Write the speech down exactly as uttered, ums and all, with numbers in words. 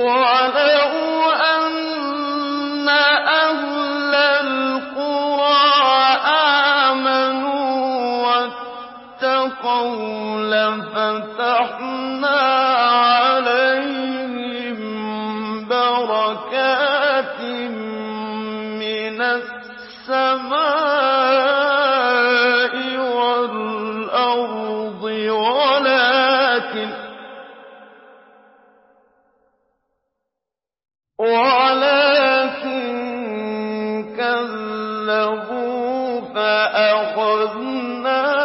وَلَوْ أَنَّ أَهْلَ الْقُرَىٰ آمَنُوا وَاتَّقَوْا لَفَتَحْنَا عَلَيْهِم بَرَكَاتٍ مِّنَ السَّمَاءِ وَالْأَرْضِ وَلَٰكِن وَلَٰكِن كَذَّبُوا فَأَخَذْنَاهُم